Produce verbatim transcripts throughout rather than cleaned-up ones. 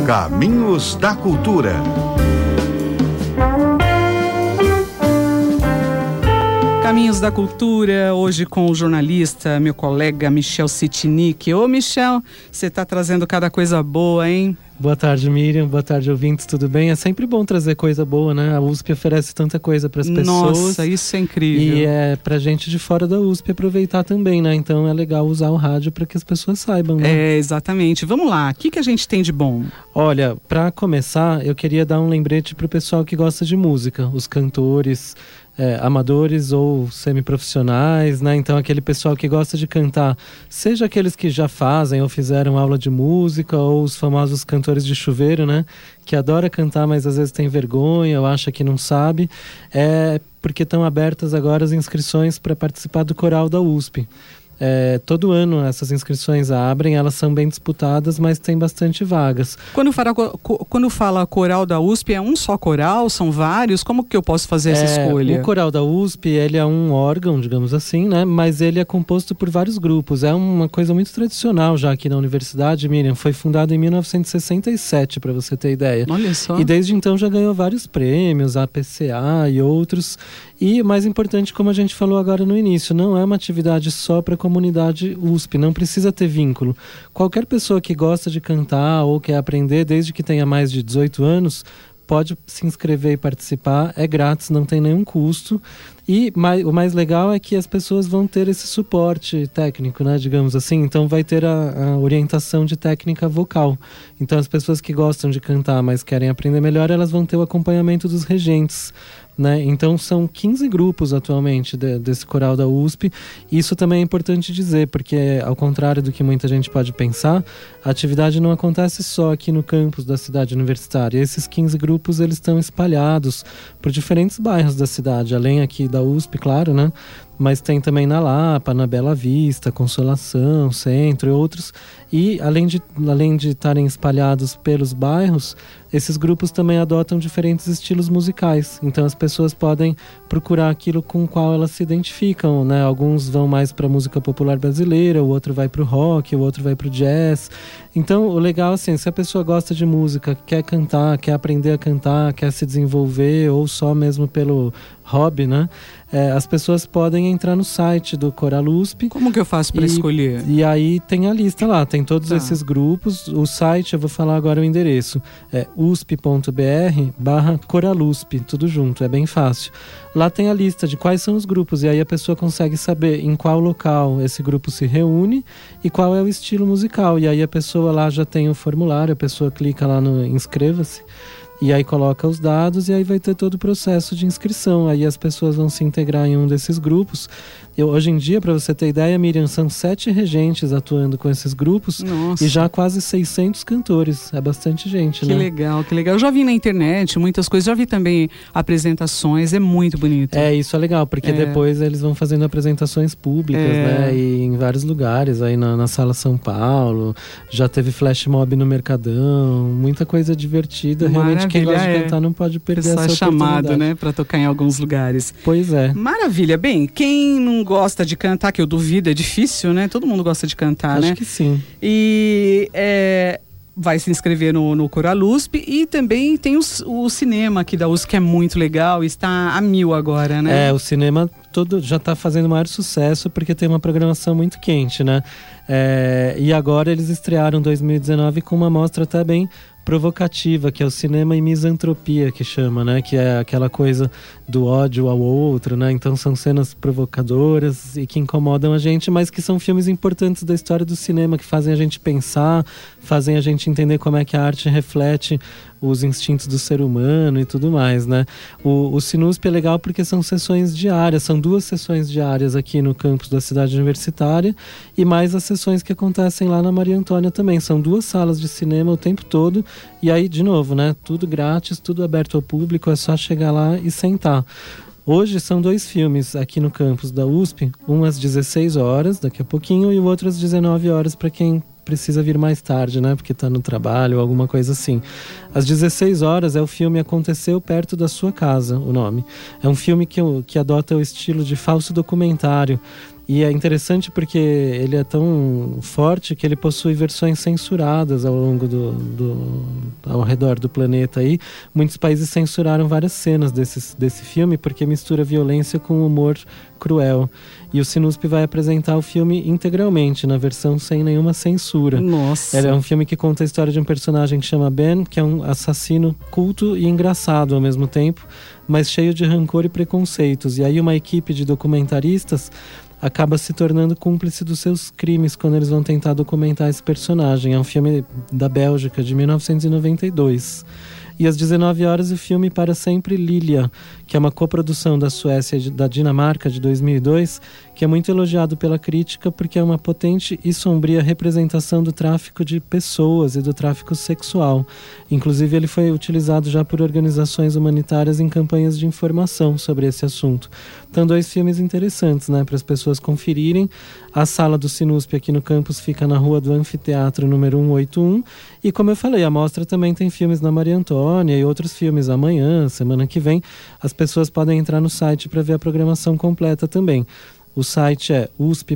Caminhos da Cultura. Caminhos da Cultura, hoje com o jornalista, meu colega Michel Sitnik. Ô Michel, você está trazendo cada coisa boa, hein? Boa tarde, Miriam. Boa tarde, ouvintes. Tudo bem? É sempre bom trazer coisa boa, né? A U S P oferece tanta coisa para as pessoas. Nossa, isso é incrível. E é pra gente de fora da U S P aproveitar também, né? Então é legal usar o rádio para que as pessoas saibam, né? É, exatamente. Vamos lá. O que, que a gente tem de bom? Olha, para começar, eu queria dar um lembrete pro pessoal que gosta de música. Os cantores... É, amadores ou semiprofissionais, né? Então aquele pessoal que gosta de cantar, seja aqueles que já fazem ou fizeram aula de música, ou os famosos cantores de chuveiro, né? Que adora cantar, mas às vezes tem vergonha ou acha que não sabe, é porque estão abertas agora as inscrições para participar do coral da U S P. É, todo ano essas inscrições abrem, elas são bem disputadas, mas tem bastante vagas. Quando fala, quando fala coral da U S P, é um só coral? São vários? Como que eu posso fazer essa é, escolha? O coral da U S P, ele é um órgão, digamos assim, né? Mas ele é composto por vários grupos. É uma coisa muito tradicional já aqui na universidade, Miriam. Foi fundado em mil novecentos e sessenta e sete, para você ter ideia. Olha só. E desde então já ganhou vários prêmios, a P C A e outros. E o mais importante, como a gente falou agora no início, não é uma atividade só para a comunidade U S P, não precisa ter vínculo. Qualquer pessoa que gosta de cantar ou quer aprender, desde que tenha mais de dezoito anos, pode se inscrever e participar, é grátis, não tem nenhum custo. E mais, o mais legal é que as pessoas vão ter esse suporte técnico, né, digamos assim. Então vai ter a, a orientação de técnica vocal. Então as pessoas que gostam de cantar, mas querem aprender melhor, elas vão ter o acompanhamento dos regentes, né? Então são quinze grupos atualmente de, desse coral da U S P. Isso também é importante dizer, porque ao contrário do que muita gente pode pensar, a atividade não acontece só aqui no campus da cidade universitária. Esses quinze grupos, eles estão espalhados por diferentes bairros da cidade, além aqui da U S P, claro, né? Mas tem também na Lapa, na Bela Vista, Consolação, Centro e outros. E além de além de estarem espalhados pelos bairros, esses grupos também adotam diferentes estilos musicais. Então as pessoas podem procurar aquilo com o qual elas se identificam, né? Alguns vão mais para a música popular brasileira, o outro vai para o rock, o outro vai para o jazz. Então o legal, assim, se a pessoa gosta de música, quer cantar, quer aprender a cantar, quer se desenvolver, ou só mesmo pelo hobby, né? É, as pessoas podem entrar no site do Coral U S P. Como que eu faço para escolher? E aí tem a lista lá, tem todos tá. esses grupos. O site, eu vou falar agora o endereço, é usp.br barra coralusp, tudo junto, é bem fácil. Lá tem a lista de quais são os grupos, e aí a pessoa consegue saber em qual local esse grupo se reúne e qual é o estilo musical. E aí a pessoa lá já tem o formulário, a pessoa clica lá no inscreva-se, e aí coloca os dados, e aí vai ter todo o processo de inscrição. Aí as pessoas vão se integrar em um desses grupos. Eu, hoje em dia, para você ter ideia, Miriam, são sete regentes atuando com esses grupos. Nossa. E já quase seiscentos cantores. É bastante gente, que né? Que legal, que legal. Eu já vi na internet muitas coisas, já vi também apresentações, é muito bonito. É, isso é legal, porque é. depois eles vão fazendo apresentações públicas, é. né? E em vários lugares, aí na, na Sala São Paulo, já teve flash mob no Mercadão, muita coisa divertida. Maravilha, realmente quem gosta é. de cantar não pode perder essa oportunidade. Pessoal chamado, né, para tocar em alguns lugares. Pois é. Maravilha. Bem, quem não gosta de cantar, que eu duvido, é difícil, né? Todo mundo gosta de cantar, Acho né? Acho que sim. E é, vai se inscrever no, no Coral U S P, e também tem o, o cinema aqui da U S P, que é muito legal, está a mil agora, né? É, o cinema todo já está fazendo maior sucesso porque tem uma programação muito quente, né? É, e agora eles estrearam dois mil e dezenove com uma mostra até bem provocativa, que é o cinema e misantropia, que chama, né? Que é aquela coisa do ódio ao outro, né? Então são cenas provocadoras e que incomodam a gente, mas que são filmes importantes da história do cinema, que fazem a gente pensar, fazem a gente entender como é que a arte reflete os instintos do ser humano e tudo mais, né? O, o Sinusp é legal porque são sessões diárias, são duas sessões diárias aqui no campus da cidade universitária, e mais as sessões que acontecem lá na Maria Antônia também. São duas salas de cinema o tempo todo, e aí, de novo, né? Tudo grátis, tudo aberto ao público, é só chegar lá e sentar. Hoje são dois filmes aqui no campus da U S P, um às dezesseis horas, daqui a pouquinho, e o outro às dezenove horas para quem precisa vir mais tarde, né? Porque tá no trabalho ou alguma coisa assim. Às dezesseis horas é o filme Aconteceu Perto da Sua Casa, o nome. É um filme que, que adota o estilo de falso documentário. E é interessante porque ele é tão forte que ele possui versões censuradas ao longo do, do ao redor do planeta aí. Muitos países censuraram várias cenas desse, desse filme porque mistura violência com humor cruel. E o Sinusp vai apresentar o filme integralmente, na versão sem nenhuma censura. Nossa! Ele é um filme que conta a história de um personagem que chama Ben, que é um assassino culto e engraçado ao mesmo tempo, mas cheio de rancor e preconceitos. E aí uma equipe de documentaristas acaba se tornando cúmplice dos seus crimes quando eles vão tentar documentar esse personagem. É um filme da Bélgica, de mil novecentos e noventa e dois. E às dezenove horas o filme Para Sempre Lilia, que é uma coprodução da Suécia e da Dinamarca de dois mil e dois, que é muito elogiado pela crítica porque é uma potente e sombria representação do tráfico de pessoas e do tráfico sexual. Inclusive ele foi utilizado já por organizações humanitárias em campanhas de informação sobre esse assunto. Então dois filmes interessantes, né, para as pessoas conferirem. A sala do Sinusp aqui no campus fica na rua do Anfiteatro número cento e oitenta e um, e como eu falei, a mostra também tem filmes na Maria Antônia e outros filmes amanhã, semana que vem. As pessoas podem entrar no site para ver a programação completa também. O site é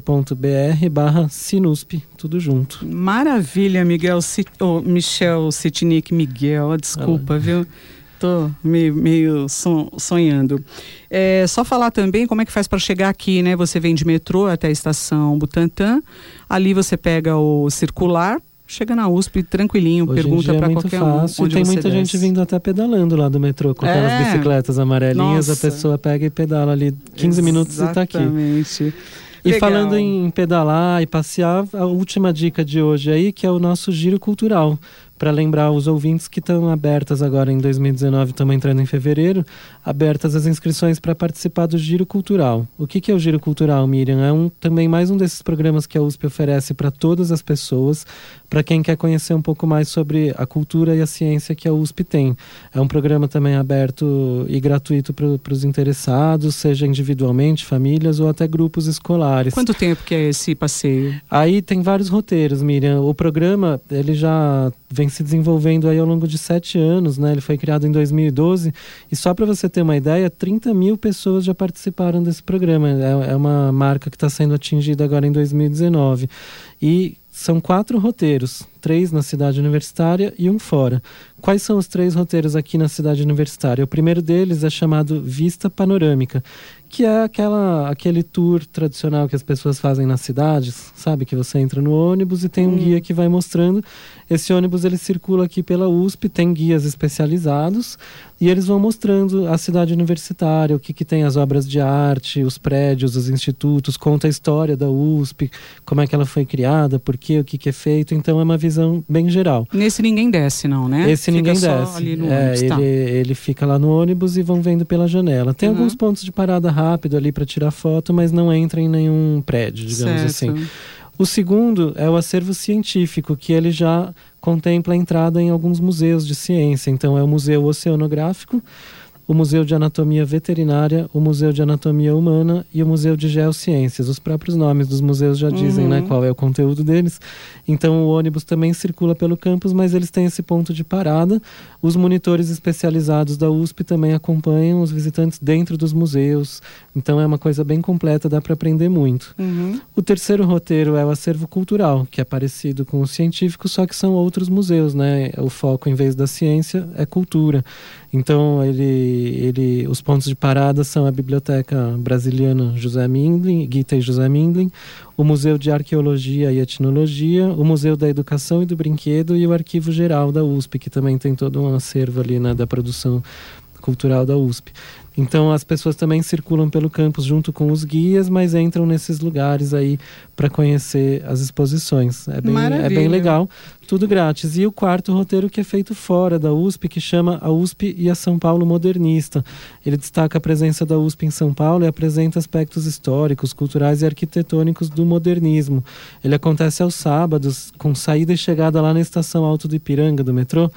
usp.br barra Sinusp, tudo junto. Maravilha, Miguel, oh, Michel Sitnik Miguel, desculpa, ah. viu? Tô meio, meio sonhando. É, só falar também como é que faz para chegar aqui, né? Você vem de metrô até a estação Butantã, ali você pega o circular, chega na U S P tranquilinho, hoje pergunta para é qualquer fácil, um onde tem você muita desce. gente vindo até pedalando lá do metrô, com aquelas é. bicicletas amarelinhas. Nossa. A pessoa pega e pedala ali quinze minutos e tá aqui. Exatamente. E Legal. Falando em pedalar e passear, a última dica de hoje aí, que é o nosso giro cultural. Para lembrar os ouvintes que estão abertas agora em dois mil e dezenove, estamos entrando em fevereiro, abertas as inscrições para participar do Giro Cultural. O que, que é o Giro Cultural, Miriam? É um, também mais um desses programas que a U S P oferece para todas as pessoas, para quem quer conhecer um pouco mais sobre a cultura e a ciência que a U S P tem. É um programa também aberto e gratuito para os interessados, seja individualmente, famílias ou até grupos escolares. Quanto tempo que é esse passeio? Aí tem vários roteiros, Miriam. O programa, ele já vem se desenvolvendo aí ao longo de sete anos, né? Ele foi criado em dois mil e doze e só para você ter uma ideia, trinta mil pessoas já participaram desse programa. É, é uma marca que está sendo atingida agora em dois mil e dezenove. E são quatro roteiros, três na cidade universitária e um fora. Quais são os três roteiros aqui na cidade universitária? O primeiro deles é chamado Vista Panorâmica, que é aquela, aquele tour tradicional que as pessoas fazem nas cidades, sabe? Que você entra no ônibus e tem um hum. guia que vai mostrando. Esse ônibus ele circula aqui pela U S P, tem guias especializados e eles vão mostrando a cidade universitária, o que, que tem as obras de arte, os prédios, os institutos, conta a história da U S P, como é que ela foi criada, por quê, o que, que é feito. Então é uma visão bem geral. Nesse ninguém desce não, né? Esse fica ninguém só desce. Ali no é, ônibus, ele, tá. ele fica lá no ônibus e vão vendo pela janela. Tem uhum. alguns pontos de parada rápido ali para tirar foto, mas não entra em nenhum prédio, digamos certo. assim. O segundo é o acervo científico, que ele já contempla a entrada em alguns museus de ciência. Então é o Museu Oceanográfico, o Museu de Anatomia Veterinária, o Museu de Anatomia Humana e o Museu de Geociências. Os próprios nomes dos museus já dizem uhum. né, qual é o conteúdo deles. Então o ônibus também circula pelo campus, mas eles têm esse ponto de parada. Os monitores especializados da U S P também acompanham os visitantes dentro dos museus. Então é uma coisa bem completa, dá para aprender muito. Uhum. O terceiro roteiro é o acervo cultural, que é parecido com o científico, só que são outros museus, né? O foco, em vez da ciência, é cultura. Então ele Ele, os pontos de parada são a Biblioteca Brasiliana José Mindlin, Gita e José Mindlin, o Museu de Arqueologia e Etnologia, o Museu da Educação e do Brinquedo e o Arquivo Geral da U S P, que também tem todo um acervo ali, né, da produção cultural da U S P. Então as pessoas também circulam pelo campus junto com os guias, mas entram nesses lugares aí para conhecer as exposições. É bem, é bem legal, tudo grátis. E o quarto roteiro, que é feito fora da U S P, que chama A U S P e a São Paulo Modernista. Ele destaca a presença da U S P em São Paulo e apresenta aspectos históricos, culturais e arquitetônicos do modernismo. Ele acontece aos sábados, com saída e chegada lá na estação Alto do Ipiranga do metrô.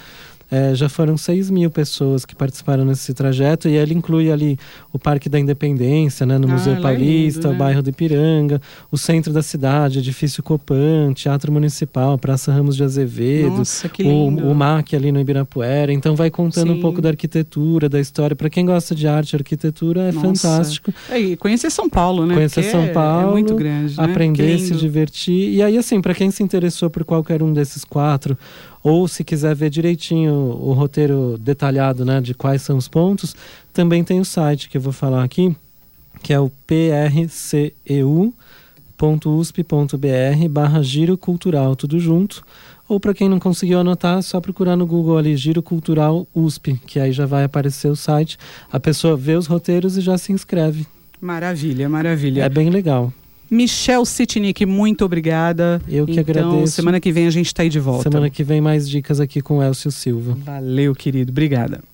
É, já foram seis mil pessoas que participaram nesse trajeto, e ele inclui ali o Parque da Independência, né, no Ah, Museu lá é Paulista, lindo, né? o bairro do Ipiranga, o centro da cidade, edifício Copan, Teatro Municipal, Praça Ramos de Azevedo, Nossa, que o, lindo. o M A C ali no Ibirapuera. Então vai contando Sim. um pouco da arquitetura, da história. Para quem gosta de arte e arquitetura, é Nossa. fantástico. É, e conhecer São Paulo, né? Conhecer Porque São é- Paulo, é muito grande, né? aprender, Que se lindo. divertir. E aí, assim, para quem se interessou por qualquer um desses quatro, ou se quiser ver direitinho o, o roteiro detalhado, né, de quais são os pontos, também tem o site que eu vou falar aqui, que é o p r c e u ponto u s p ponto b r barra Giro Cultural, tudo junto. Ou para quem não conseguiu anotar, é só procurar no Google ali, Giro Cultural U S P, que aí já vai aparecer o site. A pessoa vê os roteiros e já se inscreve. Maravilha, maravilha. É bem legal. Michel Sitnik, muito obrigada. Eu que então, agradeço. semana que vem a gente está aí de volta. Semana que vem mais dicas aqui com o Elcio Silva. Valeu, querido. Obrigada.